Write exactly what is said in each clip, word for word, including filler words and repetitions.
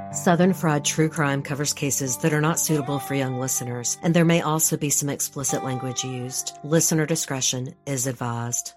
Southern Fried True Crime covers cases that are not suitable for young listeners, and there may also be some explicit language used. Listener discretion is advised.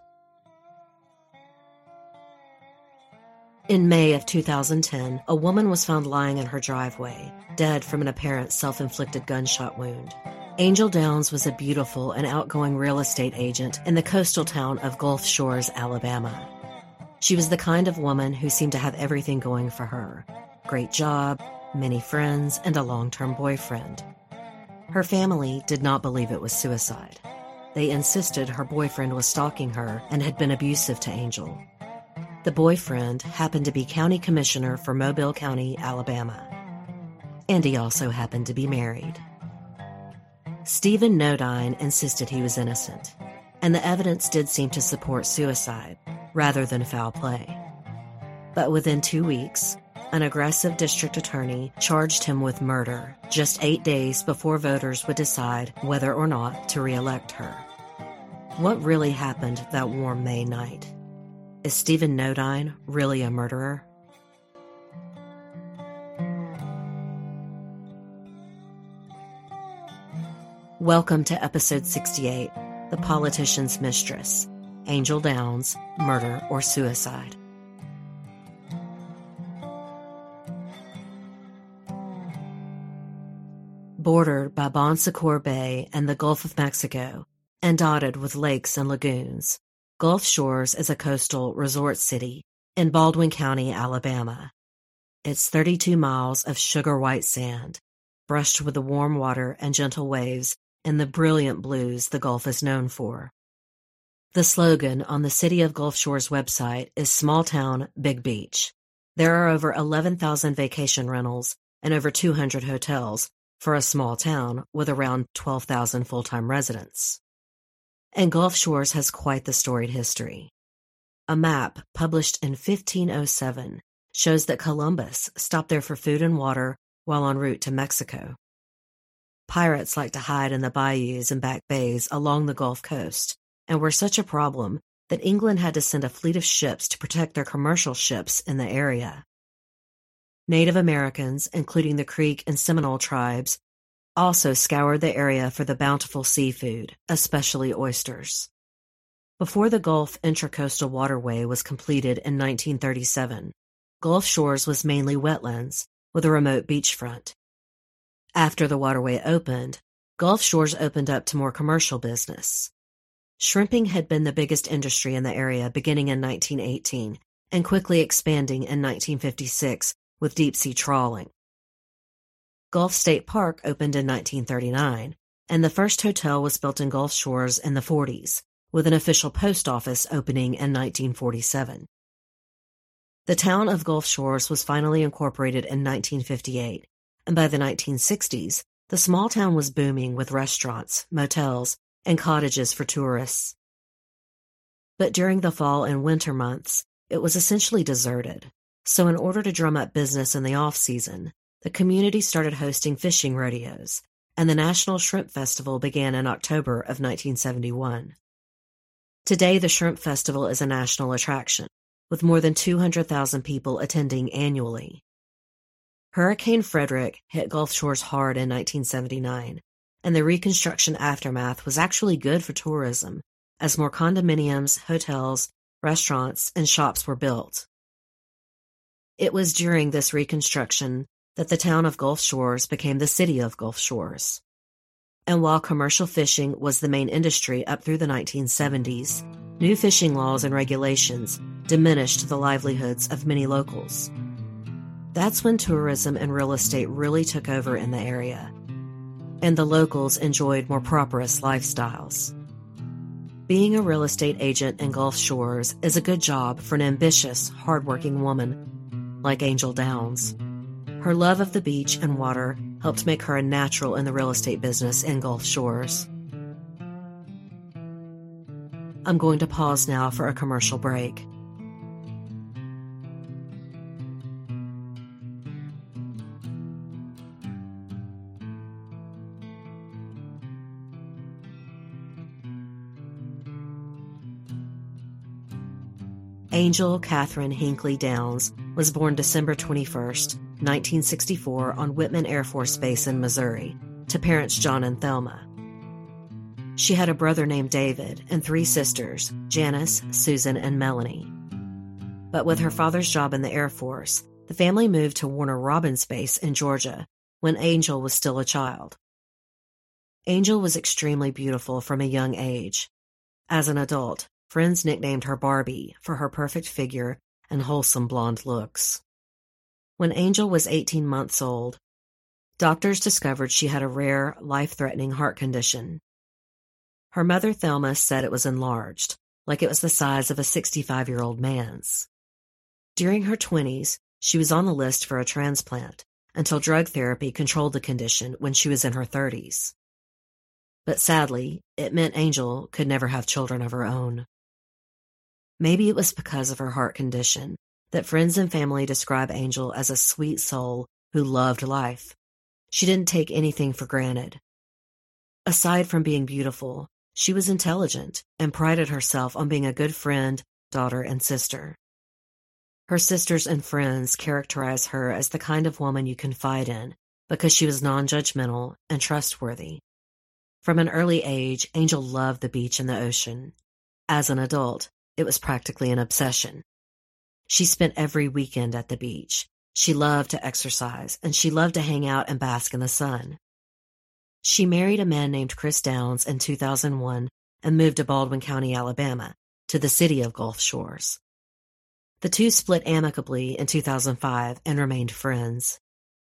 In May of two thousand ten, a woman was found lying in her driveway, dead from an apparent self-inflicted gunshot wound. Angel Downs was a beautiful and outgoing real estate agent in the coastal town of Gulf Shores, Alabama. She was the kind of woman who seemed to have everything going for her. Great job, many friends, and a long-term boyfriend. Her family did not believe it was suicide. They insisted her boyfriend was stalking her and had been abusive to Angel. The boyfriend happened to be county commissioner for Mobile County, Alabama. And he also happened to be married. Stephen Nodine insisted he was innocent, and the evidence did seem to support suicide rather than foul play. But within two weeks, an aggressive district attorney charged him with murder just eight days before voters would decide whether or not to re-elect her. What really happened that warm May night? Is Stephen Nodine really a murderer? Welcome to episode sixty-eight, The Politician's Mistress, Angel Downs, Murder or Suicide. Bordered by Bon Secours Bay and the Gulf of Mexico, and dotted with lakes and lagoons, Gulf Shores is a coastal resort city in Baldwin County, Alabama. It's thirty-two miles of sugar-white sand, brushed with the warm water and gentle waves and the brilliant blues the Gulf is known for. The slogan on the City of Gulf Shores website is Small Town, Big Beach. There are over eleven thousand vacation rentals and over two hundred hotels for a small town with around twelve thousand full-time residents. And Gulf Shores has quite the storied history. A map published in fifteen oh seven shows that Columbus stopped there for food and water while en route to Mexico. Pirates like to hide in the bayous and back bays along the Gulf Coast, and were such a problem that England had to send a fleet of ships to protect their commercial ships in the area. Native Americans, including the Creek and Seminole tribes, also scoured the area for the bountiful seafood, especially oysters. Before the Gulf Intracoastal Waterway was completed in nineteen thirty-seven, Gulf Shores was mainly wetlands with a remote beachfront. After the waterway opened, Gulf Shores opened up to more commercial business. Shrimping had been the biggest industry in the area beginning in nineteen eighteen and quickly expanding in nineteen fifty-six with deep-sea trawling. Gulf State Park opened in nineteen thirty-nine, and the first hotel was built in Gulf Shores in the forties, with an official post office opening in nineteen forty-seven. The town of Gulf Shores was finally incorporated in nineteen fifty-eight, and by the nineteen sixties, the small town was booming with restaurants, motels, and cottages for tourists. But during the fall and winter months, it was essentially deserted. So in order to drum up business in the off-season, the community started hosting fishing rodeos, and the National Shrimp Festival began in October of nineteen seventy-one. Today, the Shrimp Festival is a national attraction, with more than two hundred thousand people attending annually. Hurricane Frederic hit Gulf Shores hard in nineteen seventy-nine, and the reconstruction aftermath was actually good for tourism, as more condominiums, hotels, restaurants, and shops were built. It was during this reconstruction that the town of Gulf Shores became the City of Gulf Shores. And while commercial fishing was the main industry up through the nineteen seventies, new fishing laws and regulations diminished the livelihoods of many locals. That's when tourism and real estate really took over in the area, and the locals enjoyed more prosperous lifestyles. Being a real estate agent in Gulf Shores is a good job for an ambitious, hardworking woman like Angel Downs. Her love of the beach and water helped make her a natural in the real estate business in Gulf Shores. I'm going to pause now for a commercial break. Angel Catherine Hinckley Downs was born December twenty-first, nineteen sixty-four on Whitman Air Force Base in Missouri, to parents John and Thelma. She had a brother named David and three sisters, Janice, Susan, and Melanie. But with her father's job in the Air Force, the family moved to Warner Robins Base in Georgia when Angel was still a child. Angel was extremely beautiful from a young age. As an adult, friends nicknamed her Barbie for her perfect figure and wholesome blonde looks. When Angel was eighteen months old, doctors discovered she had a rare, life-threatening heart condition. Her mother, Thelma, said it was enlarged, like it was the size of a sixty-five-year-old man's. During her twenties, she was on the list for a transplant, until drug therapy controlled the condition when she was in her thirties. But sadly, it meant Angel could never have children of her own. Maybe it was because of her heart condition that friends and family describe Angel as a sweet soul who loved life. She didn't take anything for granted. Aside from being beautiful, she was intelligent and prided herself on being a good friend, daughter, and sister. Her sisters and friends characterize her as the kind of woman you confide in because she was non-judgmental and trustworthy. From an early age, Angel loved the beach and the ocean. As an adult, it was practically an obsession. She spent every weekend at the beach. She loved to exercise, and she loved to hang out and bask in the sun. She married a man named Chris Downs in two thousand one and moved to Baldwin County, Alabama, to the city of Gulf Shores. The two split amicably in two thousand five and remained friends.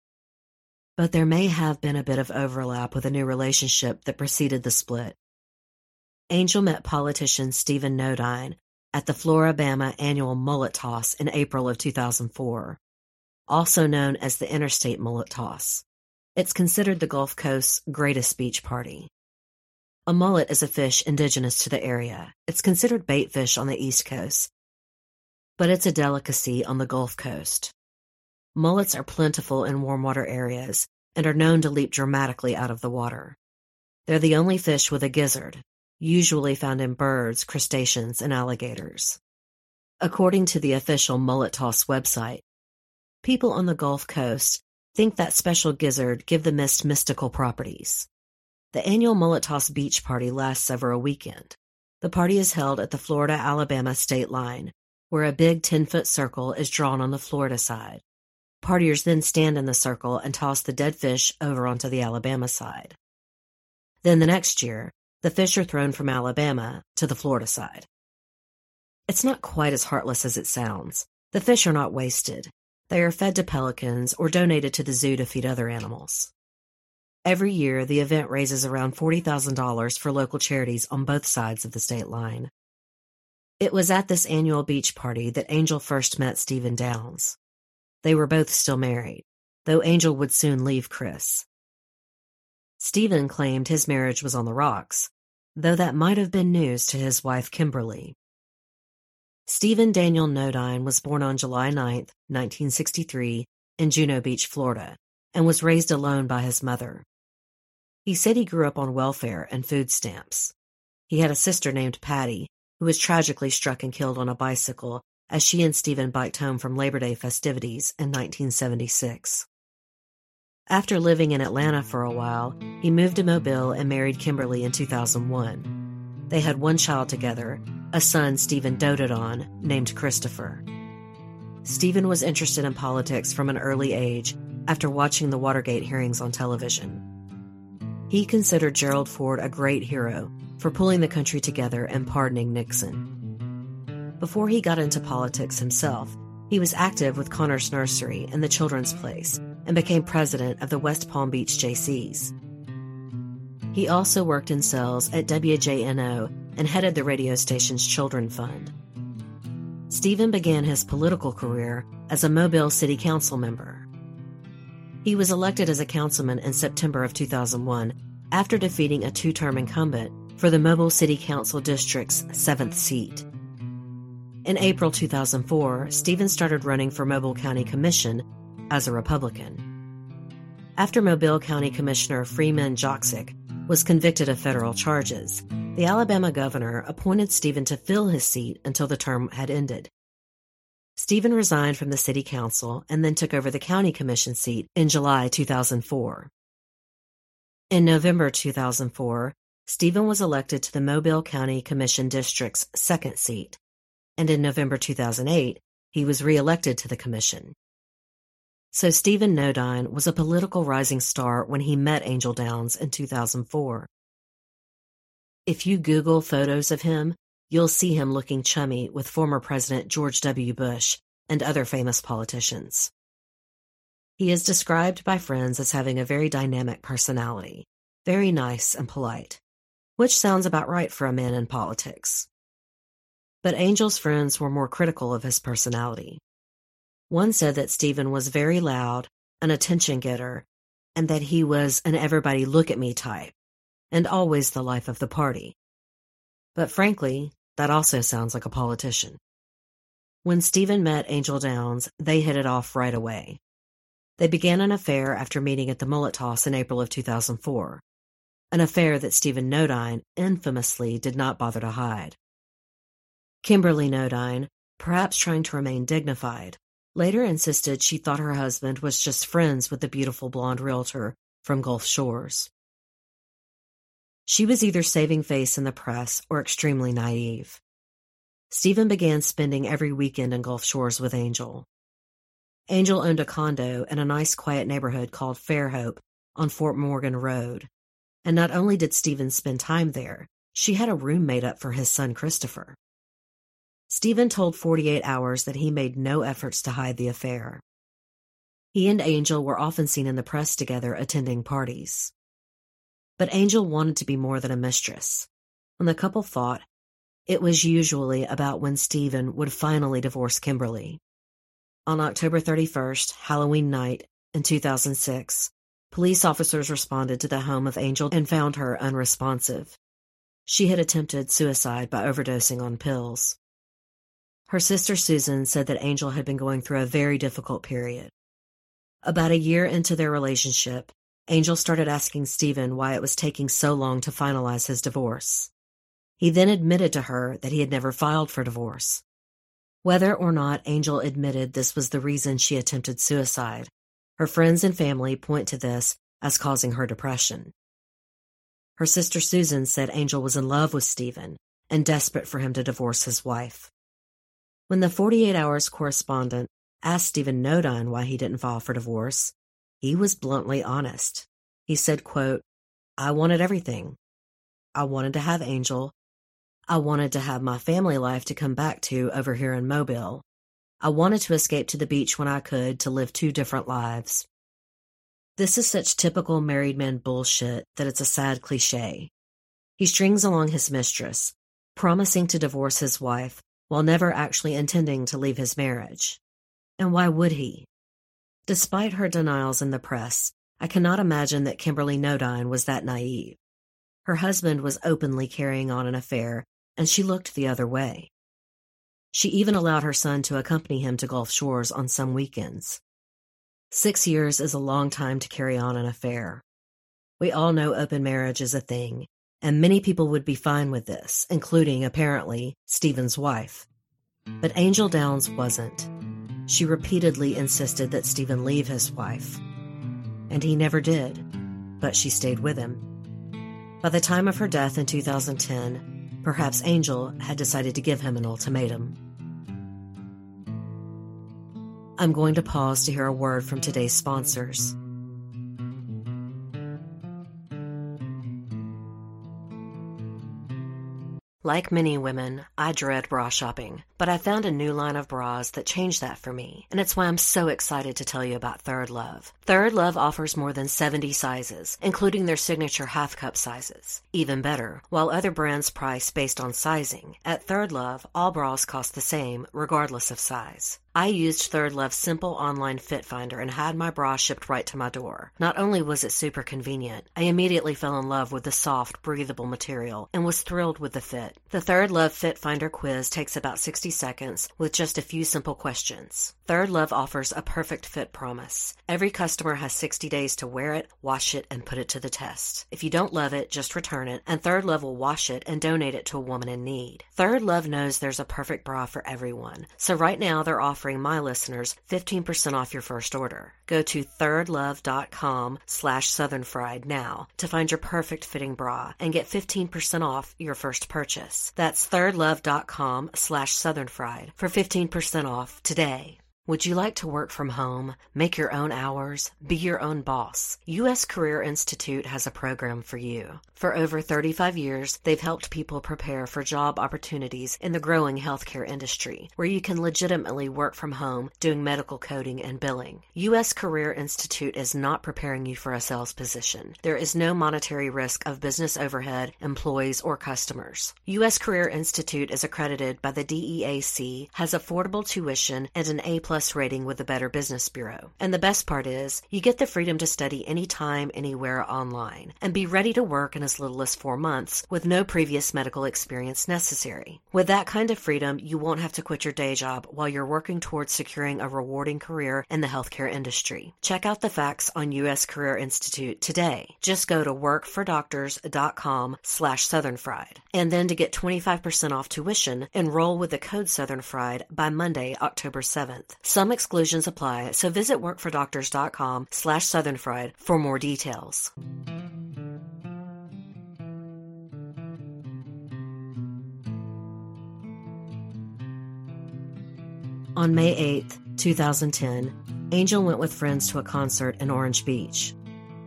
But there may have been a bit of overlap with a new relationship that preceded the split. Angel met politician Stephen Nodine at the Floribama annual Mullet Toss in April of two thousand four, also known as the Interstate Mullet Toss. It's considered the Gulf Coast's greatest beach party. A mullet is a fish indigenous to the area. It's considered bait fish on the East Coast, but it's a delicacy on the Gulf Coast. Mullets are plentiful in warm water areas and are known to leap dramatically out of the water. They're the only fish with a gizzard, usually found in birds, crustaceans, and alligators. According to the official Mullet Toss website, people on the Gulf Coast think that special gizzard give the mist mystical properties. The annual Mullet Toss beach party lasts over a weekend. The party is held at the Florida-Alabama state line, where a big ten-foot circle is drawn on the Florida side. Partiers then stand in the circle and toss the dead fish over onto the Alabama side. Then the next year, the fish are thrown from Alabama to the Florida side. It's not quite as heartless as it sounds. The fish are not wasted. They are fed to pelicans or donated to the zoo to feed other animals. Every year, the event raises around forty thousand dollars for local charities on both sides of the state line. It was at this annual beach party that Angel first met Stephen Downs. They were both still married, though Angel would soon leave Chris. Stephen claimed his marriage was on the rocks, though that might have been news to his wife Kimberly. Stephen Daniel Nodine was born on July ninth, nineteen sixty-three, in Juno Beach, Florida, and was raised alone by his mother. He said he grew up on welfare and food stamps. He had a sister named Patty, who was tragically struck and killed on a bicycle as she and Stephen biked home from Labor Day festivities in nineteen seventy-six. After living in Atlanta for a while, he moved to Mobile and married Kimberly in two thousand one. They had one child together, a son Stephen doted on, named Christopher. Stephen was interested in politics from an early age after watching the Watergate hearings on television. He considered Gerald Ford a great hero for pulling the country together and pardoning Nixon. Before he got into politics himself, he was active with Connors Nursery and the Children's Place and became president of the West Palm Beach J Cs. He also worked in sales at W J N O and headed the radio station's Children Fund. Stephen began his political career as a Mobile City Council member. He was elected as a councilman in September of two thousand one after defeating a two-term incumbent for the Mobile City Council District's seventh seat. In April two thousand four, Stephen started running for Mobile County Commission as a Republican. After Mobile County Commissioner Freeman Joksic was convicted of federal charges, the Alabama governor appointed Stephen to fill his seat until the term had ended. Stephen resigned from the city council and then took over the county commission seat in July two thousand four. In November two thousand four, Stephen was elected to the Mobile County Commission District's second seat, and in November two thousand eight, he was re-elected to the commission. So Stephen Nodine was a political rising star when he met Angel Downs in two thousand four. If you Google photos of him, you'll see him looking chummy with former President George W. Bush and other famous politicians. He is described by friends as having a very dynamic personality, very nice and polite, which sounds about right for a man in politics. But Angel's friends were more critical of his personality. One said that Stephen was very loud, an attention-getter, and that he was an everybody-look-at-me type, and always the life of the party. But frankly, that also sounds like a politician. When Stephen met Angel Downs, they hit it off right away. They began an affair after meeting at the Mullet Toss in April of two thousand four, an affair that Stephen Nodine infamously did not bother to hide. Kimberly Nodine, perhaps trying to remain dignified, later insisted she thought her husband was just friends with the beautiful blonde realtor from Gulf Shores. She was either saving face in the press or extremely naive. Stephen began spending every weekend in Gulf Shores with Angel. Angel owned a condo in a nice quiet neighborhood called Fairhope on Fort Morgan Road, and not only did Stephen spend time there, she had a room made up for his son Christopher. Stephen told forty-eight hours that he made no efforts to hide the affair. He and Angel were often seen in the press together attending parties. But Angel wanted to be more than a mistress. When the couple fought, it was usually about when Stephen would finally divorce Kimberly. On October thirty-first, Halloween night, in two thousand six, police officers responded to the home of Angel and found her unresponsive. She had attempted suicide by overdosing on pills. Her sister Susan said that Angel had been going through a very difficult period. About a year into their relationship, Angel started asking Stephen why it was taking so long to finalize his divorce. He then admitted to her that he had never filed for divorce. Whether or not Angel admitted this was the reason she attempted suicide, her friends and family point to this as causing her depression. Her sister Susan said Angel was in love with Stephen and desperate for him to divorce his wife. When the forty-eight hours correspondent asked Stephen Nodine why he didn't file for divorce, he was bluntly honest. He said, quote, "I wanted everything. I wanted to have Angel. I wanted to have my family life to come back to over here in Mobile. I wanted to escape to the beach when I could to live two different lives." This is such typical married man bullshit that it's a sad cliche. He strings along his mistress, promising to divorce his wife while never actually intending to leave his marriage. And why would he? Despite her denials in the press, I cannot imagine that Kimberly Nodine was that naive. Her husband was openly carrying on an affair, and she looked the other way. She even allowed her son to accompany him to Gulf Shores on some weekends. Six years is a long time to carry on an affair. We all know open marriage is a thing, and many people would be fine with this, including, apparently, Stephen's wife. But Angel Downs wasn't. She repeatedly insisted that Stephen leave his wife. And he never did, but she stayed with him. By the time of her death in two thousand ten, perhaps Angel had decided to give him an ultimatum. I'm going to pause to hear a word from today's sponsors. Like many women, I dread bra shopping, but I found a new line of bras that changed that for me, and it's why I'm so excited to tell you about Third Love. Third Love offers more than seventy sizes, including their signature half-cup sizes. Even better, while other brands price based on sizing, at Third Love, all bras cost the same, regardless of size. I used Third Love's simple online fit finder and had my bra shipped right to my door. Not only was it super convenient, I immediately fell in love with the soft, breathable material and was thrilled with the fit. The Third Love Fit Finder quiz takes about sixty sixty seconds with just a few simple questions. Third Love offers a perfect fit promise. Every customer has sixty days to wear it, wash it, and put it to the test. If you don't love it, just return it, and Third Love will wash it and donate it to a woman in need. Third Love knows there's a perfect bra for everyone. So right now they're offering my listeners fifteen percent off your first order. Go to thirdlove.com slash southernfried now to find your perfect fitting bra and get fifteen percent off your first purchase. That's thirdlove.com slash southernfried for fifteen percent off today. Would you like to work from home, make your own hours, be your own boss? U S Career Institute has a program for you. For over thirty-five years, they've helped people prepare for job opportunities in the growing healthcare industry, where you can legitimately work from home doing medical coding and billing. U S Career Institute is not preparing you for a sales position. There is no monetary risk of business overhead, employees, or customers. U S Career Institute is accredited by the D E A C, has affordable tuition, and an A plus rating with the Better Business Bureau. And the best part is, you get the freedom to study anytime, anywhere online, and be ready to work in as little as four months with no previous medical experience necessary. With that kind of freedom, you won't have to quit your day job while you're working towards securing a rewarding career in the healthcare industry. Check out the facts on U S Career Institute today. Just go to workfordoctors.com slash southernfried. And then to get twenty-five percent off tuition, enroll with the code southernfried by Monday, October seventh. Some exclusions apply, so visit workfordoctors.com slash southernfried for more details. On May eighth, two thousand ten, Angel went with friends to a concert in Orange Beach.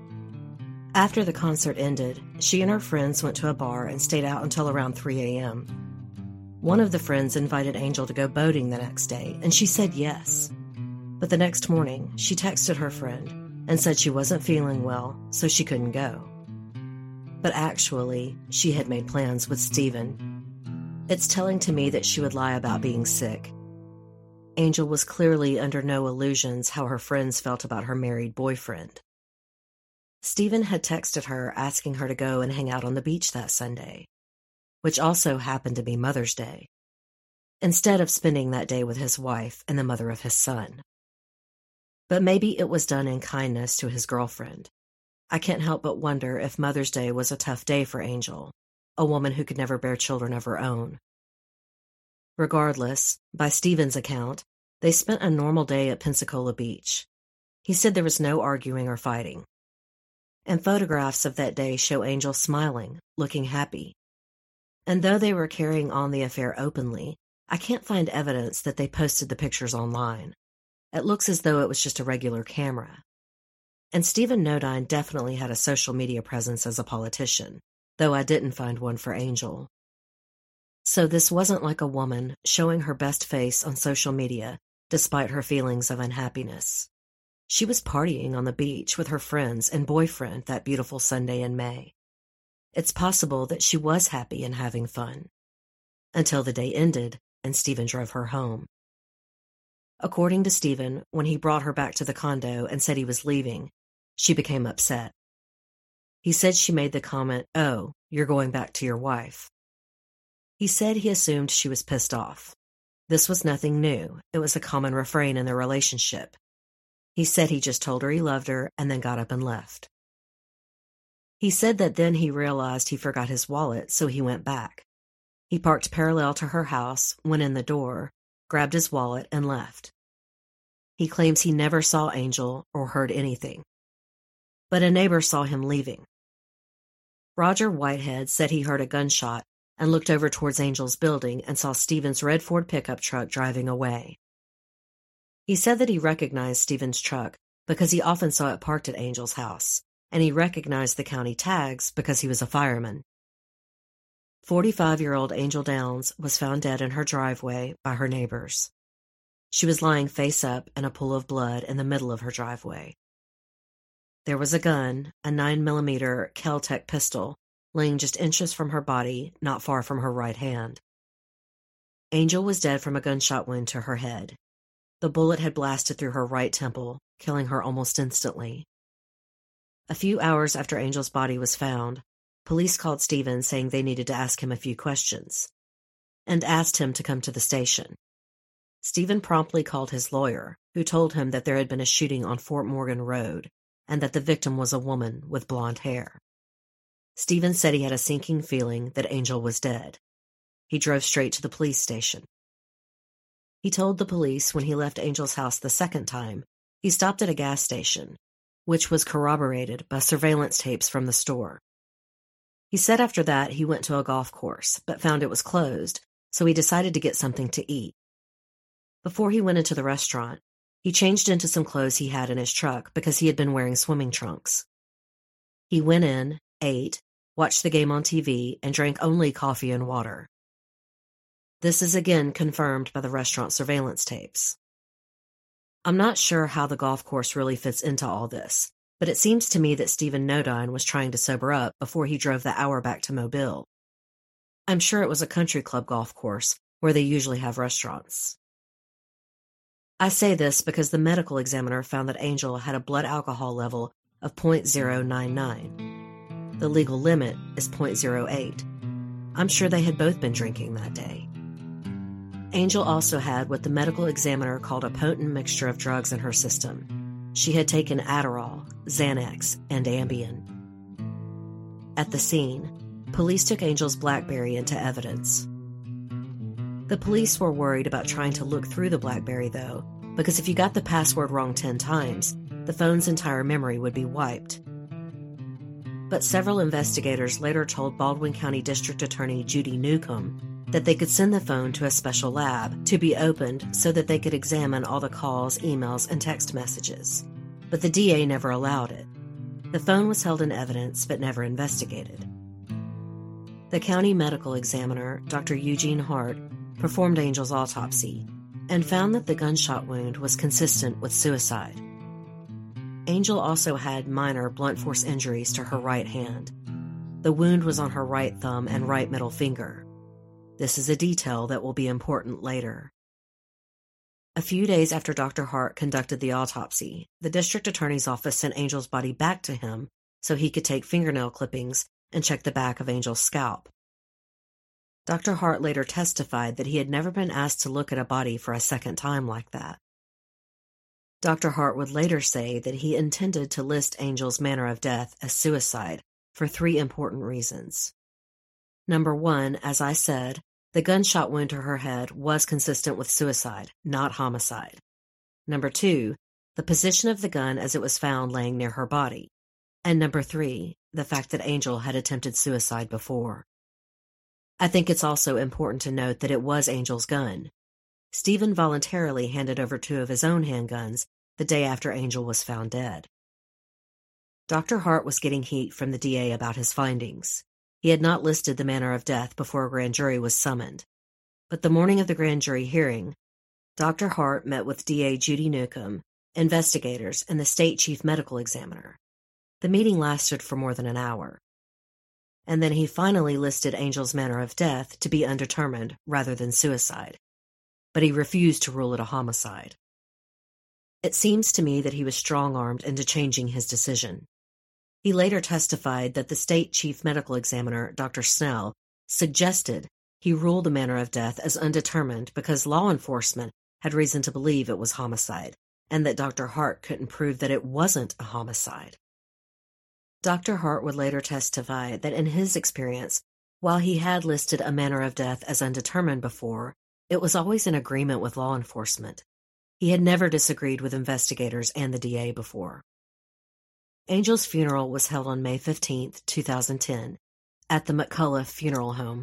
After the concert ended, she and her friends went to a bar and stayed out until around three a.m. One of the friends invited Angel to go boating the next day, and she said yes. But the next morning, she texted her friend and said she wasn't feeling well, so she couldn't go. But actually, she had made plans with Steven. It's telling to me that she would lie about being sick. Angel was clearly under no illusions how her friends felt about her married boyfriend. Steven had texted her asking her to go and hang out on the beach that Sunday, which also happened to be Mother's Day, instead of spending that day with his wife and the mother of his son. But maybe it was done in kindness to his girlfriend. I can't help but wonder if Mother's Day was a tough day for Angel, a woman who could never bear children of her own. Regardless, by Steven's account, they spent a normal day at Pensacola Beach. He said there was no arguing or fighting. And photographs of that day show Angel smiling, looking happy. And though they were carrying on the affair openly, I can't find evidence that they posted the pictures online. It looks as though it was just a regular camera. And Steven Nodine definitely had a social media presence as a politician, though I didn't find one for Angel. So this wasn't like a woman showing her best face on social media despite her feelings of unhappiness. She was partying on the beach with her friends and boyfriend that beautiful Sunday in May. It's possible that she was happy and having fun, until the day ended and Steven drove her home. According to Steven, when he brought her back to the condo and said he was leaving, she became upset. He said she made the comment, "Oh, you're going back to your wife." He said he assumed she was pissed off. This was nothing new. It was a common refrain in their relationship. He said he just told her he loved her and then got up and left. He said that then he realized he forgot his wallet, so he went back. He parked parallel to her house, went in the door, grabbed his wallet, and left. He claims he never saw Angel or heard anything. But a neighbor saw him leaving. Roger Whitehead said he heard a gunshot and looked over towards Angel's building and saw Steven's red Ford pickup truck driving away. He said that he recognized Steven's truck because he often saw it parked at Angel's house, and he recognized the county tags because he was a fireman. forty-five-year-old Angel Downs was found dead in her driveway by her neighbors. She was lying face up in a pool of blood in the middle of her driveway. There was a gun, a nine millimeter Kel-Tec pistol, laying just inches from her body, not far from her right hand. Angel was dead from a gunshot wound to her head. The bullet had blasted through her right temple, killing her almost instantly. A few hours after Angel's body was found, police called Steven saying they needed to ask him a few questions. and asked him to come to the station. Stephen promptly called his lawyer, who told him that there had been a shooting on Fort Morgan Road and that the victim was a woman with blonde hair. Stephen said he had a sinking feeling that Angel was dead. He drove straight to the police station. He told the police when he left Angel's house the second time, he stopped at a gas station, which was corroborated by surveillance tapes from the store. He said after that he went to a golf course, but found it was closed, so he decided to get something to eat. Before he went into the restaurant, he changed into some clothes he had in his truck because he had been wearing swimming trunks. He went in, ate, watched the game on T V, and drank only coffee and water. This is again confirmed by the restaurant surveillance tapes. I'm not sure how the golf course really fits into all this, but it seems to me that Stephen Nodine was trying to sober up before he drove the hour back to Mobile. I'm sure it was a country club golf course where they usually have restaurants. I say this because the medical examiner found that Angel had a blood alcohol level of zero point zero nine nine. The legal limit is zero point zero eight. I'm sure they had both been drinking that day. Angel also had what the medical examiner called a potent mixture of drugs in her system. She had taken Adderall, Xanax, and Ambien. At the scene, police took Angel's BlackBerry into evidence. The police were worried about trying to look through the BlackBerry, though, because if you got the password wrong ten times, the phone's entire memory would be wiped. But several investigators later told Baldwin County District Attorney Judy Newcomb that they could send the phone to a special lab to be opened so that they could examine all the calls, emails, and text messages. But the D A never allowed it. The phone was held in evidence but never investigated. The county medical examiner, Doctor Eugene Hart, performed Angel's autopsy and found that the gunshot wound was consistent with suicide. Angel also had minor blunt force injuries to her right hand. The wound was on her right thumb and right middle finger. This is a detail that will be important later. A few days after Doctor Hart conducted the autopsy, the district attorney's office sent Angel's body back to him so he could take fingernail clippings and check the back of Angel's scalp. Doctor Hart later testified that he had never been asked to look at a body for a second time like that. Doctor Hart would later say that he intended to list Angel's manner of death as suicide for three important reasons. Number one, as I said, the gunshot wound to her head was consistent with suicide, not homicide. Number two, the position of the gun as it was found laying near her body. And number three, the fact that Angel had attempted suicide before. I think it's also important to note that it was Angel's gun. Stephen voluntarily handed over two of his own handguns the day after Angel was found dead. Doctor Hart was getting heat from the D A about his findings. He had not listed the manner of death before a grand jury was summoned. But the morning of the grand jury hearing, Doctor Hart met with D A Judy Newcomb, investigators, and the state chief medical examiner. The meeting lasted for more than an hour. And then he finally listed Angel's manner of death to be undetermined rather than suicide. But he refused to rule it a homicide. It seems to me that he was strong-armed into changing his decision. He later testified that the state chief medical examiner, Doctor Snell, suggested he rule the manner of death as undetermined because law enforcement had reason to believe it was homicide, and that Doctor Hart couldn't prove that it wasn't a homicide. Doctor Hart would later testify that in his experience, while he had listed a manner of death as undetermined before, it was always in agreement with law enforcement. He had never disagreed with investigators and the D A before. Angel's funeral was held on May fifteenth, two thousand ten, at the McCullough Funeral Home.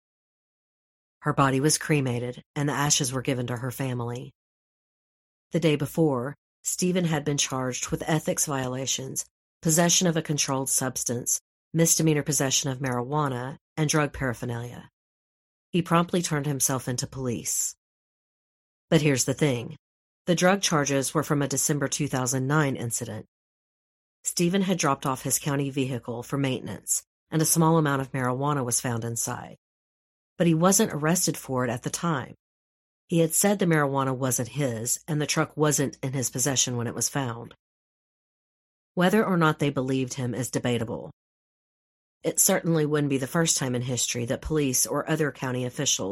Her body was cremated, and the ashes were given to her family. The day before, Stephen had been charged with ethics violations, possession of a controlled substance, misdemeanor possession of marijuana, and drug paraphernalia. He promptly turned himself into police. But here's the thing. The drug charges were from a December two thousand nine incident. Stephen had dropped off his county vehicle for maintenance, and a small amount of marijuana was found inside. But he wasn't arrested for it at the time. He had said the marijuana wasn't his, and the truck wasn't in his possession when it was found. Whether or not they believed him is debatable. It certainly wouldn't be the first time in history that police or other county officials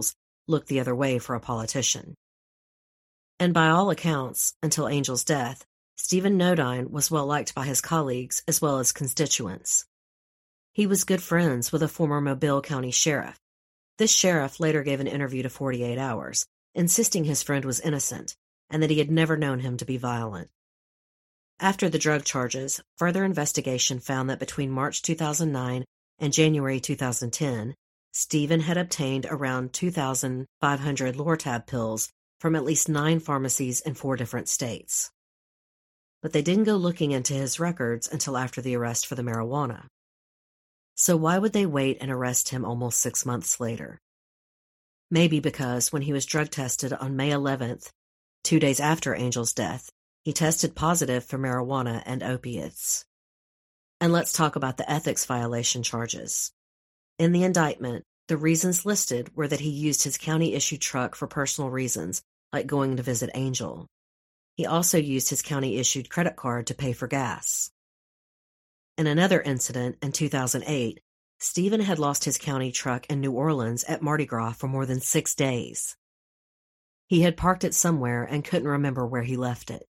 look the other way for a politician. And by all accounts, until Angel's death, Stephen Nodine was well liked by his colleagues as well as constituents. He was good friends with a former Mobile County sheriff. This sheriff later gave an interview to forty-eight hours, insisting his friend was innocent and that he had never known him to be violent. After the drug charges, further investigation found that between March two thousand nine and January two thousand ten, Stephen had obtained around two thousand five hundred Lortab pills from at least nine pharmacies in four different states. But they didn't go looking into his records until after the arrest for the marijuana. So why would they wait and arrest him almost six months later? Maybe because when he was drug tested on May eleventh, two days after Angel's death, he tested positive for marijuana and opiates. And let's talk about the ethics violation charges. In the indictment, the reasons listed were that he used his county-issued truck for personal reasons, like going to visit Angel. He also used his county-issued credit card to pay for gas. In another incident in two thousand eight, Stephen had lost his county truck in New Orleans at Mardi Gras for more than six days. He had parked it somewhere and couldn't remember where he left it.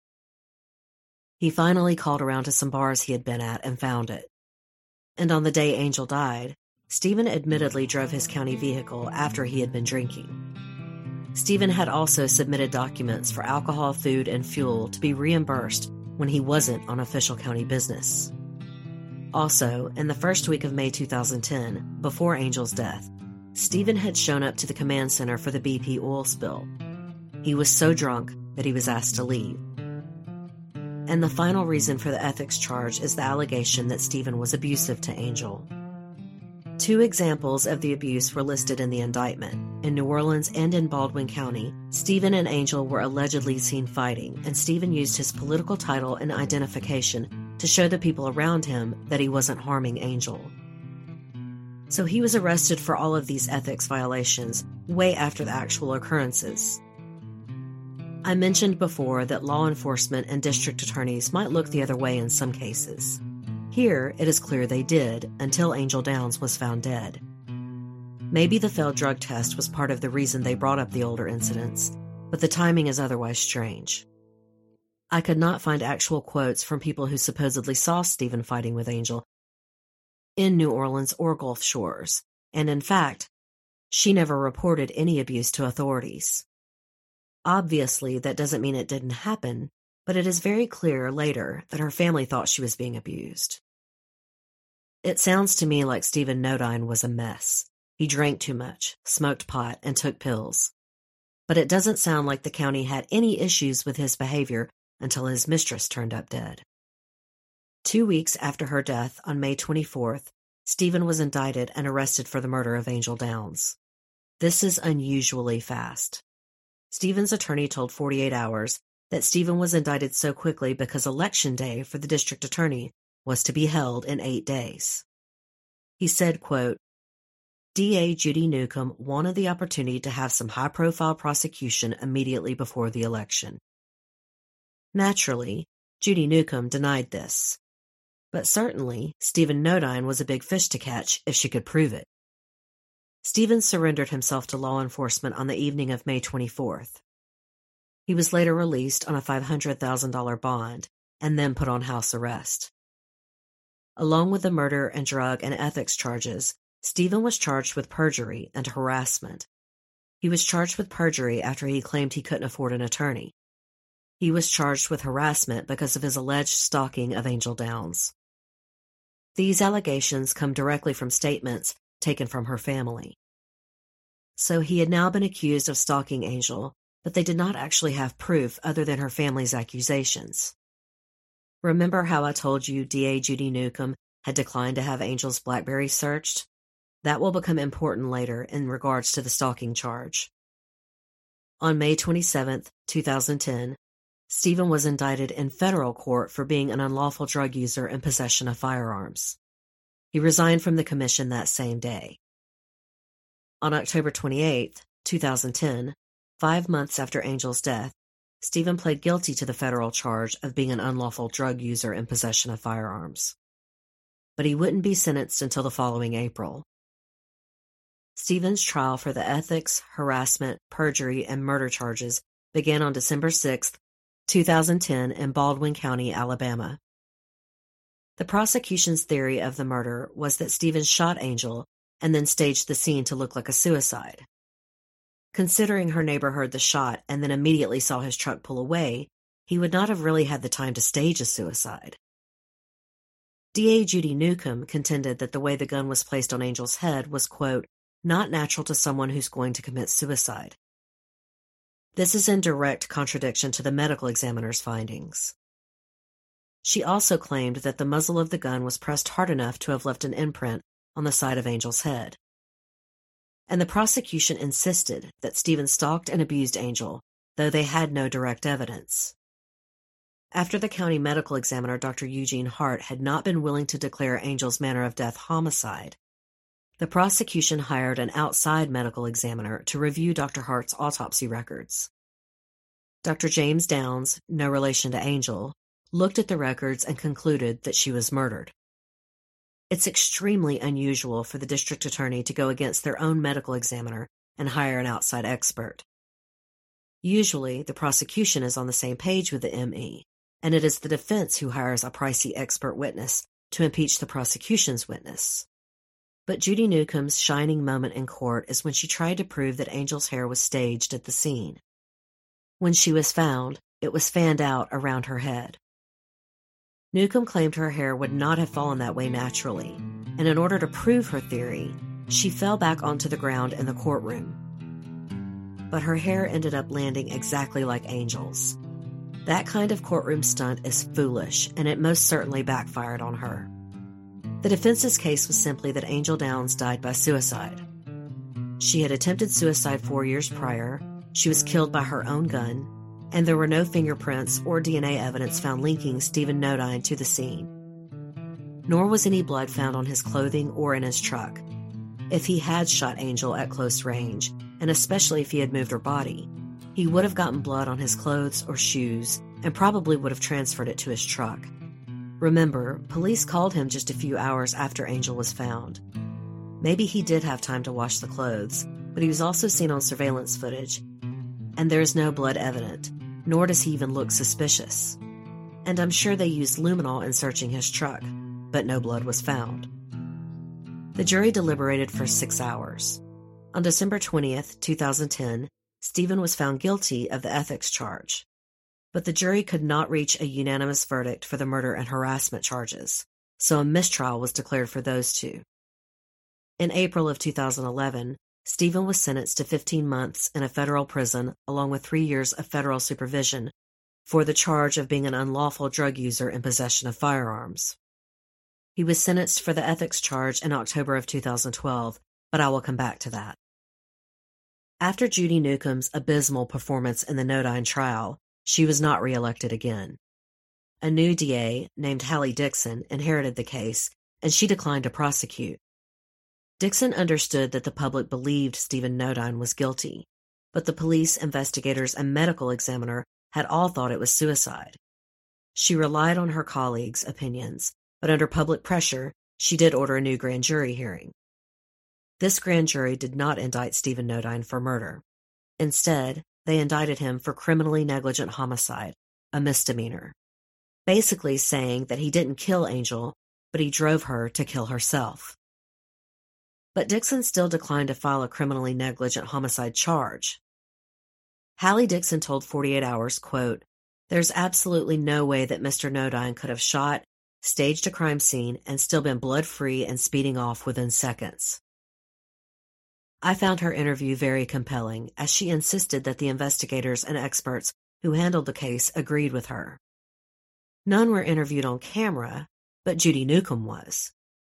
He finally called around to some bars he had been at and found it. And on the day Angel died, Stephen admittedly drove his county vehicle after he had been drinking. Stephen had also submitted documents for alcohol, food, and fuel to be reimbursed when he wasn't on official county business. Also, in the first week of May two thousand ten, before Angel's death, Stephen had shown up to the command center for the B P oil spill. He was so drunk that he was asked to leave. And the final reason for the ethics charge is the allegation that Stephen was abusive to Angel. Two examples of the abuse were listed in the indictment. In New Orleans and in Baldwin County, Stephen and Angel were allegedly seen fighting, and Stephen used his political title and identification to show the people around him that he wasn't harming Angel. So he was arrested for all of these ethics violations way after the actual occurrences. I mentioned before that law enforcement and district attorneys might look the other way in some cases. Here, it is clear they did, until Angel Downs was found dead. Maybe the failed drug test was part of the reason they brought up the older incidents, but the timing is otherwise strange. I could not find actual quotes from people who supposedly saw Stephen fighting with Angel in New Orleans or Gulf Shores, and in fact, she never reported any abuse to authorities. Obviously, that doesn't mean it didn't happen, but it is very clear later that her family thought she was being abused. It sounds to me like Stephen Nodine was a mess. He drank too much, smoked pot, and took pills. But it doesn't sound like the county had any issues with his behavior until his mistress turned up dead. Two weeks after her death, on May twenty-fourth, Stephen was indicted and arrested for the murder of Angel Downs. This is unusually fast. Stephen's attorney told forty-eight hours that Stephen was indicted so quickly because Election Day for the district attorney was to be held in eight days. He said, quote, D A Judy Newcomb wanted the opportunity to have some high-profile prosecution immediately before the election. Naturally, Judy Newcomb denied this. But certainly, Stephen Nodine was a big fish to catch if she could prove it. Stephen surrendered himself to law enforcement on the evening of May twenty-fourth. He was later released on a five hundred thousand dollars bond and then put on house arrest. Along with the murder and drug and ethics charges, Stephen was charged with perjury and harassment. He was charged with perjury after he claimed he couldn't afford an attorney. He was charged with harassment because of his alleged stalking of Angel Downs. These allegations come directly from statements taken from her family. So he had now been accused of stalking Angel, but they did not actually have proof other than her family's accusations. Remember how I told you D A Judy Newcomb had declined to have Angel's BlackBerry searched? That will become important later in regards to the stalking charge. On May twenty-seventh, two thousand ten, Stephen was indicted in federal court for being an unlawful drug user in possession of firearms. He resigned from the commission that same day. On October twenty-eighth, two thousand ten, five months after Angel's death, Stephen pled guilty to the federal charge of being an unlawful drug user in possession of firearms. But he wouldn't be sentenced until the following April. Stephen's trial for the ethics, harassment, perjury, and murder charges began on December sixth, two thousand ten in Baldwin County, Alabama. The prosecution's theory of the murder was that Stephen shot Angel and then staged the scene to look like a suicide. Considering her neighbor heard the shot and then immediately saw his truck pull away, he would not have really had the time to stage a suicide. D A Judy Newcomb contended that the way the gun was placed on Angel's head was, quote, not natural to someone who's going to commit suicide. This is in direct contradiction to the medical examiner's findings. She also claimed that the muzzle of the gun was pressed hard enough to have left an imprint on the side of Angel's head. And the prosecution insisted that Stephen stalked and abused Angel, though they had no direct evidence. After the county medical examiner, Doctor Eugene Hart, had not been willing to declare Angel's manner of death homicide, the prosecution hired an outside medical examiner to review Doctor Hart's autopsy records. Doctor James Downs, no relation to Angel, looked at the records and concluded that she was murdered. It's extremely unusual for the district attorney to go against their own medical examiner and hire an outside expert. Usually, the prosecution is on the same page with the M E, and it is the defense who hires a pricey expert witness to impeach the prosecution's witness. But Judy Newcomb's shining moment in court is when she tried to prove that Angel's hair was staged at the scene. When she was found, it was fanned out around her head. Newcomb claimed her hair would not have fallen that way naturally, and in order to prove her theory, she fell back onto the ground in the courtroom. But her hair ended up landing exactly like Angel's. That kind of courtroom stunt is foolish, and it most certainly backfired on her. The defense's case was simply that Angel Downs died by suicide. She had attempted suicide four years prior, she was killed by her own gun, and there were no fingerprints or D N A evidence found linking Stephen Nodine to the scene. Nor was any blood found on his clothing or in his truck. If he had shot Angel at close range, and especially if he had moved her body, he would have gotten blood on his clothes or shoes and probably would have transferred it to his truck. Remember, police called him just a few hours after Angel was found. Maybe he did have time to wash the clothes, but he was also seen on surveillance footage, and there is no blood evident, nor does he even look suspicious. And I'm sure they used luminol in searching his truck, but no blood was found. The jury deliberated for six hours. On December twentieth, two thousand ten, Stephen was found guilty of the ethics charge, but the jury could not reach a unanimous verdict for the murder and harassment charges, so a mistrial was declared for those two. In April of two thousand eleven, Stephen was sentenced to fifteen months in a federal prison along with three years of federal supervision for the charge of being an unlawful drug user in possession of firearms. He was sentenced for the ethics charge in October of two thousand twelve, but I will come back to that. After Judy Newcomb's abysmal performance in the Nodine trial, she was not reelected again. A new D A named Hallie Dixon inherited the case, and she declined to prosecute. Dixon understood that the public believed Stephen Nodine was guilty, but the police, investigators, and medical examiner had all thought it was suicide. She relied on her colleagues' opinions, but under public pressure, she did order a new grand jury hearing. This grand jury did not indict Stephen Nodine for murder. Instead, they indicted him for criminally negligent homicide, a misdemeanor, basically saying that he didn't kill Angel, but he drove her to kill herself. But Dixon still declined to file a criminally negligent homicide charge. Hallie Dixon told forty-eight hours, quote, "There's absolutely no way that Mister Nodine could have shot, staged a crime scene, and still been blood-free and speeding off within seconds." I found her interview very compelling, as she insisted that the investigators and experts who handled the case agreed with her. None were interviewed on camera, but Judy Newcomb was.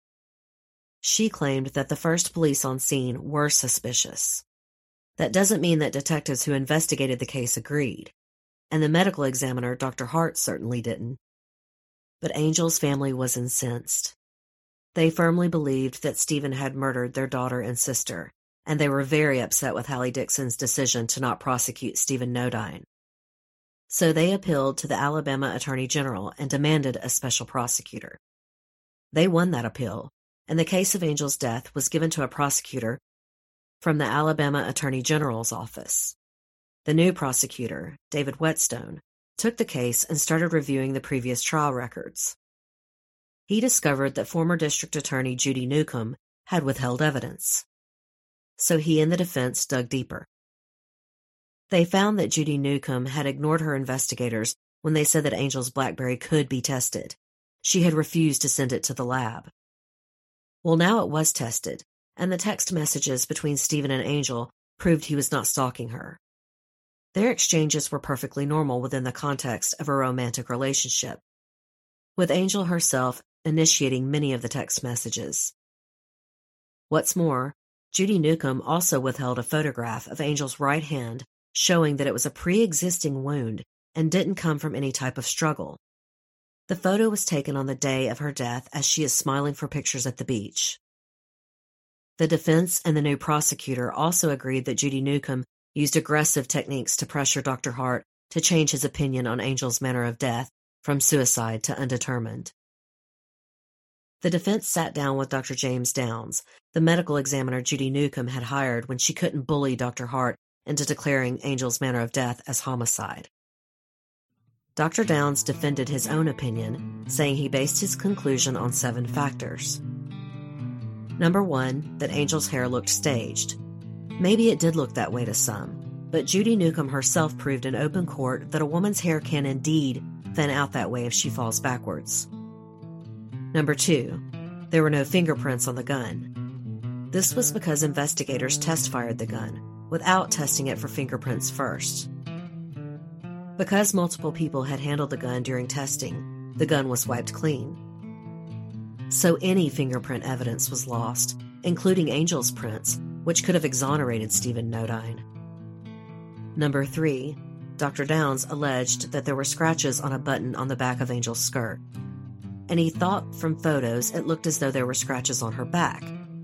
She claimed that the first police on scene were suspicious. That doesn't mean that detectives who investigated the case agreed, and the medical examiner, Doctor Hart, certainly didn't. But Angel's family was incensed. They firmly believed that Stephen had murdered their daughter and sister, and they were very upset with Hallie Dixon's decision to not prosecute Stephen Nodine. So they appealed to the Alabama Attorney General and demanded a special prosecutor. They won that appeal, and the case of Angel's death was given to a prosecutor from the Alabama Attorney General's office. The new prosecutor, David Whetstone, took the case and started reviewing the previous trial records. He discovered that former District Attorney Judy Newcomb had withheld evidence. So he and the defense dug deeper. They found that Judy Newcomb had ignored her investigators when they said that Angel's BlackBerry could be tested. She had refused to send it to the lab. Well, now it was tested, and the text messages between Stephen and Angel proved he was not stalking her. Their exchanges were perfectly normal within the context of a romantic relationship, with Angel herself initiating many of the text messages. What's more, Judy Newcomb also withheld a photograph of Angel's right hand showing that it was a pre-existing wound and didn't come from any type of struggle. The photo was taken on the day of her death as she is smiling for pictures at the beach. The defense and the new prosecutor also agreed that Judy Newcomb used aggressive techniques to pressure Doctor Hart to change his opinion on Angel's manner of death from suicide to undetermined. The defense sat down with Doctor James Downs, the medical examiner Judy Newcomb had hired when she couldn't bully Doctor Hart into declaring Angel's manner of death as homicide. Doctor Downs defended his own opinion, saying he based his conclusion on seven factors. Number one, that Angel's hair looked staged. Maybe it did look that way to some, but Judy Newcomb herself proved in open court that a woman's hair can indeed thin out that way if she falls backwards. Number two, there were no fingerprints on the gun. This was because investigators test-fired the gun without testing it for fingerprints first. Because multiple people had handled the gun during testing, the gun was wiped clean. So any fingerprint evidence was lost, including Angel's prints, which could have exonerated Stephen Nodine. Number three, Doctor Downs alleged that there were scratches on a button on the back of Angel's skirt, and he thought from photos it looked as though there were scratches on her back,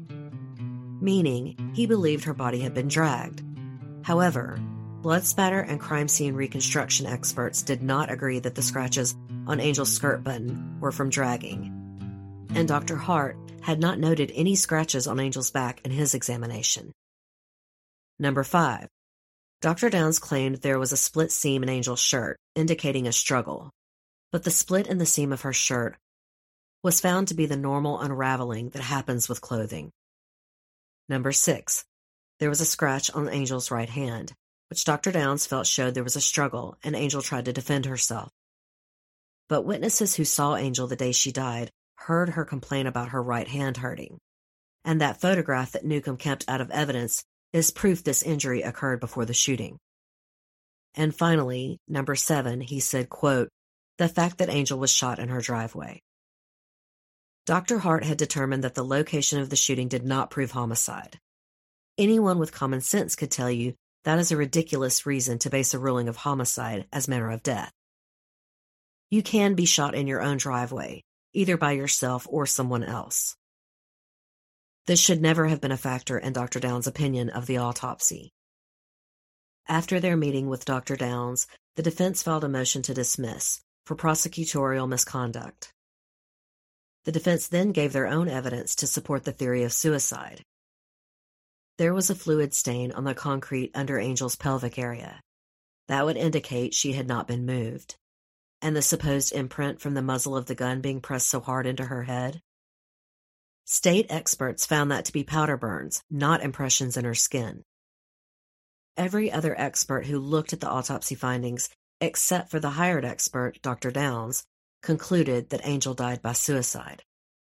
meaning he believed her body had been dragged. However, blood spatter and crime scene reconstruction experts did not agree that the scratches on Angel's skirt button were from dragging, and Doctor Hart had not noted any scratches on Angel's back in his examination. Number five, Doctor Downs claimed there was a split seam in Angel's shirt, indicating a struggle, but the split in the seam of her shirt was found to be the normal unraveling that happens with clothing. Number six, there was a scratch on Angel's right hand, which Doctor Downs felt showed there was a struggle and Angel tried to defend herself. But witnesses who saw Angel the day she died heard her complain about her right hand hurting, and that photograph that Newcomb kept out of evidence is proof this injury occurred before the shooting. And finally, number seven, he said, quote, the fact that Angel was shot in her driveway. Doctor Hart had determined that the location of the shooting did not prove homicide. Anyone with common sense could tell you that is a ridiculous reason to base a ruling of homicide as manner of death. You can be shot in your own driveway, either by yourself or someone else. This should never have been a factor in Doctor Downs' opinion of the autopsy. After their meeting with Doctor Downs, the defense filed a motion to dismiss for prosecutorial misconduct. The defense then gave their own evidence to support the theory of suicide. There was a fluid stain on the concrete under Angel's pelvic area. That would indicate she had not been moved. And the supposed imprint from the muzzle of the gun being pressed so hard into her head? State experts found that to be powder burns, not impressions in her skin. Every other expert who looked at the autopsy findings, except for the hired expert, Doctor Downs, concluded that Angel died by suicide.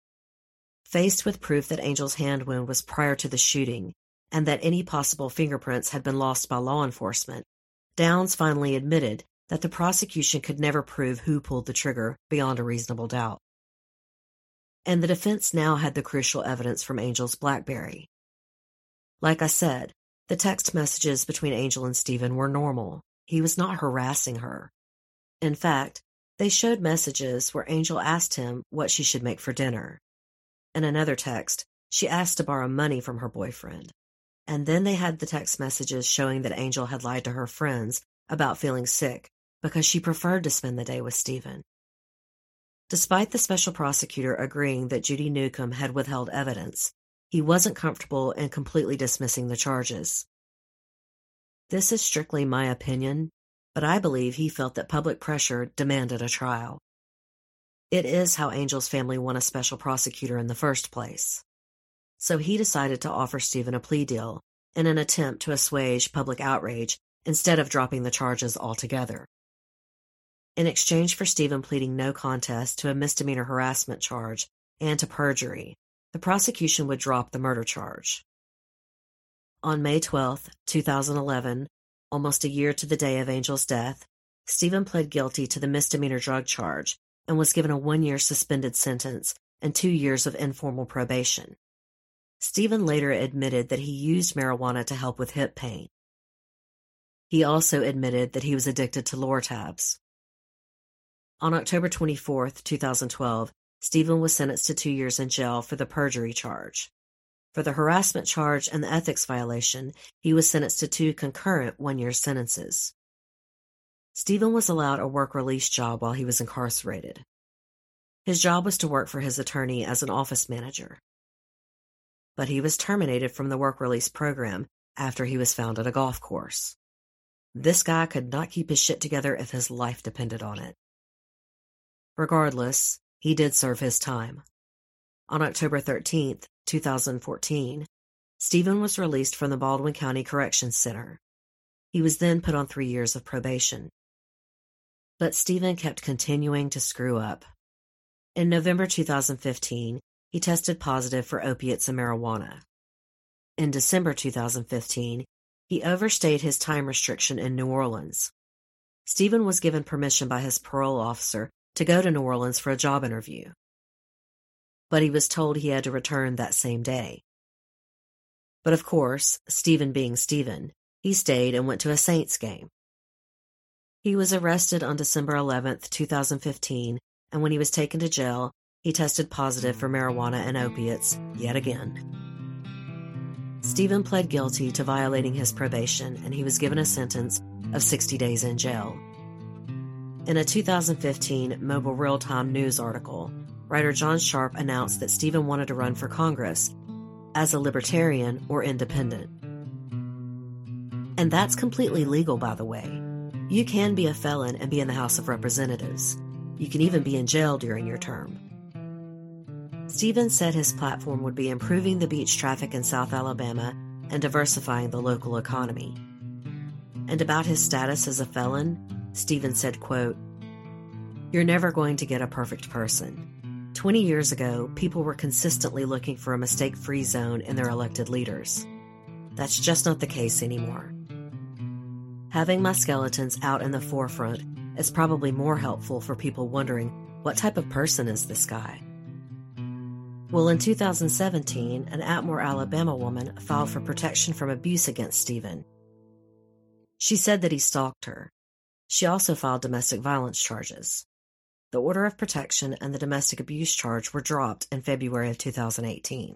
Faced with proof that Angel's hand wound was prior to the shooting, and that any possible fingerprints had been lost by law enforcement, Downs finally admitted that the prosecution could never prove who pulled the trigger beyond a reasonable doubt. And the defense now had the crucial evidence from Angel's BlackBerry. Like I said, the text messages between Angel and Stephen were normal. He was not harassing her. In fact, they showed messages where Angel asked him what she should make for dinner. In another text, she asked to borrow money from her boyfriend. And then they had the text messages showing that Angel had lied to her friends about feeling sick because she preferred to spend the day with Stephen. Despite the special prosecutor agreeing that Judy Newcomb had withheld evidence, he wasn't comfortable in completely dismissing the charges. This is strictly my opinion, but I believe he felt that public pressure demanded a trial. It is how Angel's family won a special prosecutor in the first place. So he decided to offer Stephen a plea deal in an attempt to assuage public outrage instead of dropping the charges altogether. In exchange for Stephen pleading no contest to a misdemeanor harassment charge and to perjury, the prosecution would drop the murder charge. On May twelfth, two thousand eleven, almost a year to the day of Angel's death, Stephen pled guilty to the misdemeanor drug charge and was given a one-year suspended sentence and two years of informal probation. Stephen later admitted that he used marijuana to help with hip pain. He also admitted that he was addicted to Lortabs. On October twenty-fourth, two thousand twelve, Stephen was sentenced to two years in jail for the perjury charge. For the harassment charge and the ethics violation, he was sentenced to two concurrent one-year sentences. Stephen was allowed a work release job while he was incarcerated. His job was to work for his attorney as an office manager. But he was terminated from the work release program after he was found at a golf course. This guy could not keep his shit together if his life depended on it. Regardless, he did serve his time. On October thirteenth, two thousand fourteen, Stephen was released from the Baldwin County Corrections Center. He was then put on three years of probation. But Stephen kept continuing to screw up. In November two thousand fifteen, he tested positive for opiates and marijuana. In December two thousand fifteen, he overstayed his time restriction in New Orleans. Stephen was given permission by his parole officer to go to New Orleans for a job interview. But he was told he had to return that same day. But of course, Stephen being Stephen, he stayed and went to a Saints game. He was arrested on December eleventh, two thousand fifteen, and when he was taken to jail, he tested positive for marijuana and opiates yet again. Stephen pled guilty to violating his probation, and he was given a sentence of sixty days in jail. In a two thousand fifteen Mobile Real-Time News article, writer John Sharp announced that Stephen wanted to run for Congress as a libertarian or independent. And that's completely legal, by the way. You can be a felon and be in the House of Representatives. You can even be in jail during your term. Stephen said his platform would be improving the beach traffic in South Alabama and diversifying the local economy. And about his status as a felon, Stephen said, quote, "You're never going to get a perfect person. Twenty years ago, people were consistently looking for a mistake-free zone in their elected leaders. That's just not the case anymore. Having my skeletons out in the forefront is probably more helpful for people wondering, what type of person is this guy?" Well, in two thousand seventeen, an Atmore, Alabama woman filed for protection from abuse against Stephen. She said that he stalked her. She also filed domestic violence charges. The order of protection and the domestic abuse charge were dropped in February of two thousand eighteen.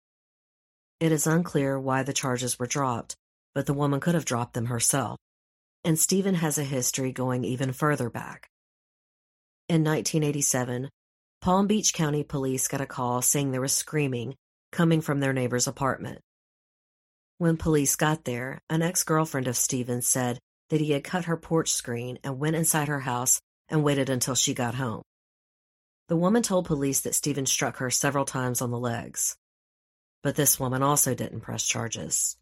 It is unclear why the charges were dropped, but the woman could have dropped them herself. And Stephen has a history going even further back. In nineteen eighty-seven, Palm Beach County Police got a call saying there was screaming coming from their neighbor's apartment. When police got there, an ex-girlfriend of Stephen's said that he had cut her porch screen and went inside her house and waited until she got home. The woman told police that Stephen struck her several times on the legs. But this woman also didn't press charges.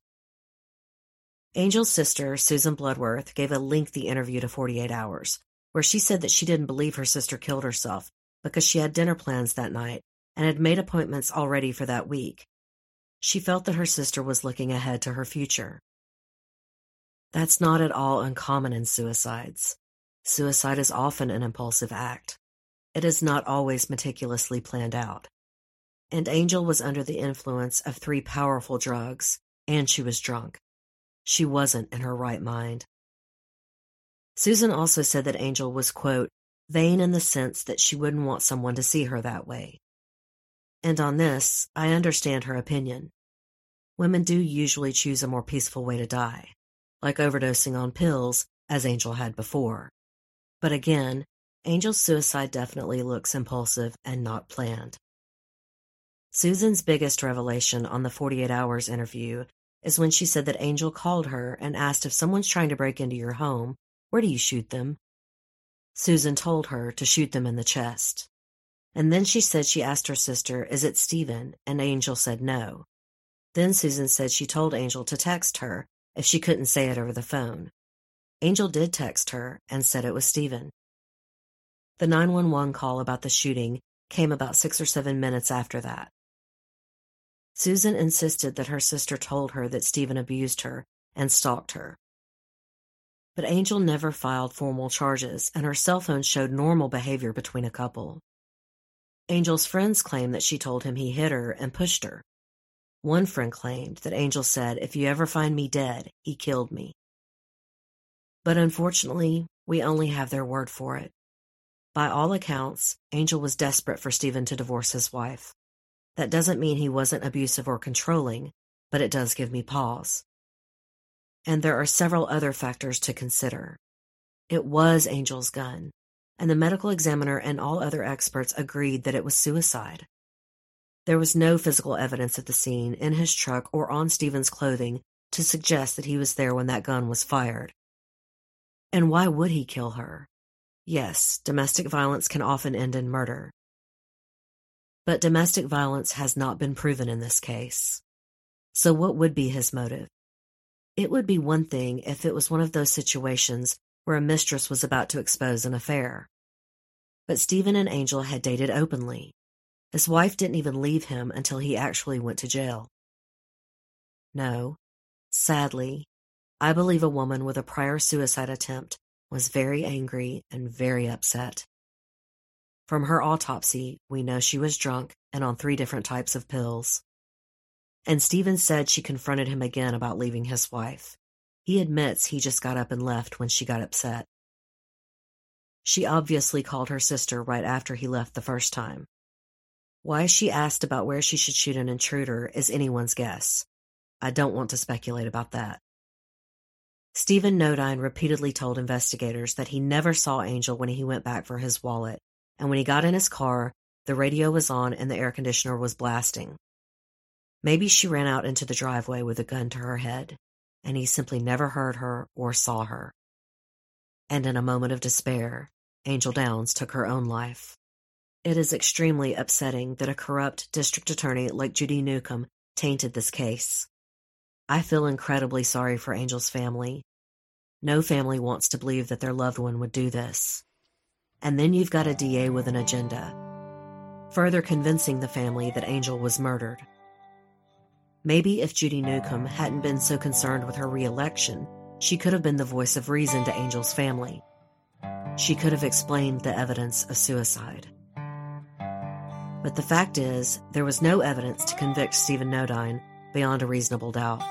Angel's sister, Susan Bloodworth, gave a lengthy interview to forty-eight hours, where she said that she didn't believe her sister killed herself because she had dinner plans that night and had made appointments already for that week. She felt that her sister was looking ahead to her future. That's not at all uncommon in suicides. Suicide is often an impulsive act. It is not always meticulously planned out. And Angel was under the influence of three powerful drugs, and she was drunk. She wasn't in her right mind. Susan also said that Angel was, quote, vain in the sense that she wouldn't want someone to see her that way. And on this, I understand her opinion. Women do usually choose a more peaceful way to die, like overdosing on pills, as Angel had before. But again, Angel's suicide definitely looks impulsive and not planned. Susan's biggest revelation on the forty-eight hours interview is when she said that Angel called her and asked if someone's trying to break into your home, where do you shoot them? Susan told her to shoot them in the chest. And then she said she asked her sister, is it Stephen? And Angel said no. Then Susan said she told Angel to text her if she couldn't say it over the phone. Angel did text her and said it was Stephen. The nine one one call about the shooting came about six or seven minutes after that. Susan insisted that her sister told her that Stephen abused her and stalked her. But Angel never filed formal charges, and her cell phone showed normal behavior between a couple. Angel's friends claimed that she told him he hit her and pushed her. One friend claimed that Angel said, if you ever find me dead, he killed me. But unfortunately, we only have their word for it. By all accounts, Angel was desperate for Stephen to divorce his wife. That doesn't mean he wasn't abusive or controlling, but it does give me pause. And there are several other factors to consider. It was Angel's gun, and the medical examiner and all other experts agreed that it was suicide. There was no physical evidence at the scene, in his truck, or on Stephen's clothing to suggest that he was there when that gun was fired. And why would he kill her? Yes, domestic violence can often end in murder. But domestic violence has not been proven in this case. So what would be his motive? It would be one thing if it was one of those situations where a mistress was about to expose an affair. But Stephen and Angel had dated openly. His wife didn't even leave him until he actually went to jail. No, sadly, I believe a woman with a prior suicide attempt was very angry and very upset. From her autopsy, we know she was drunk and on three different types of pills. And Stephen said she confronted him again about leaving his wife. He admits he just got up and left when she got upset. She obviously called her sister right after he left the first time. Why she asked about where she should shoot an intruder is anyone's guess. I don't want to speculate about that. Stephen Nodine repeatedly told investigators that he never saw Angel when he went back for his wallet, and when he got in his car, the radio was on and the air conditioner was blasting. Maybe she ran out into the driveway with a gun to her head, and he simply never heard her or saw her. And in a moment of despair, Angel Downs took her own life. It is extremely upsetting that a corrupt district attorney like Judy Newcomb tainted this case. I feel incredibly sorry for Angel's family. No family wants to believe that their loved one would do this. And then you've got a D A with an agenda, further convincing the family that Angel was murdered. Maybe if Judy Newcomb hadn't been so concerned with her re-election, she could have been the voice of reason to Angel's family. She could have explained the evidence of suicide. But the fact is, there was no evidence to convict Stephen Nodine beyond a reasonable doubt.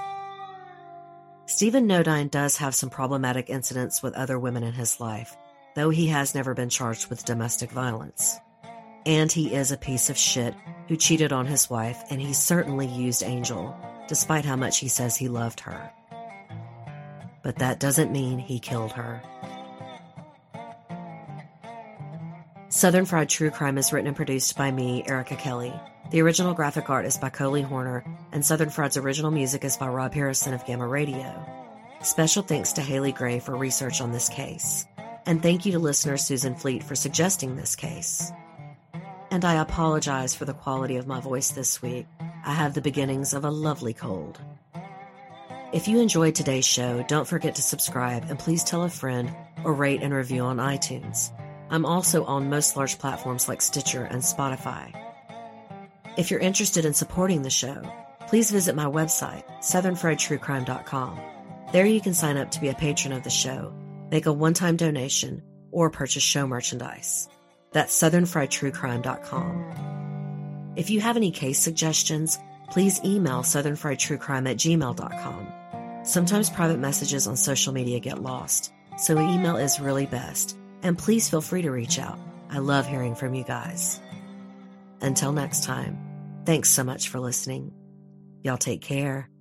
Stephen Nodine does have some problematic incidents with other women in his life, though he has never been charged with domestic violence. And he is a piece of shit who cheated on his wife, and he certainly used Angel, despite how much he says he loved her. But that doesn't mean he killed her. Southern Fried True Crime is written and produced by me, Erica Kelly. The original graphic art is by Coley Horner, and Southern Fried's original music is by Rob Harrison of Gamma Radio. Special thanks to Haley Gray for research on this case. And thank you to listener Susan Fleet for suggesting this case. And I apologize for the quality of my voice this week. I have the beginnings of a lovely cold. If you enjoyed today's show, don't forget to subscribe and please tell a friend or rate and review on iTunes. I'm also on most large platforms like Stitcher and Spotify. If you're interested in supporting the show, please visit my website, southern fried true crime dot com. There you can sign up to be a patron of the show, make a one-time donation, or purchase show merchandise. That's southern fried true crime dot com. If you have any case suggestions, please email southern fried true crime at gmail dot com. Sometimes private messages on social media get lost, so email is really best. And please feel free to reach out. I love hearing from you guys. Until next time, thanks so much for listening. Y'all take care.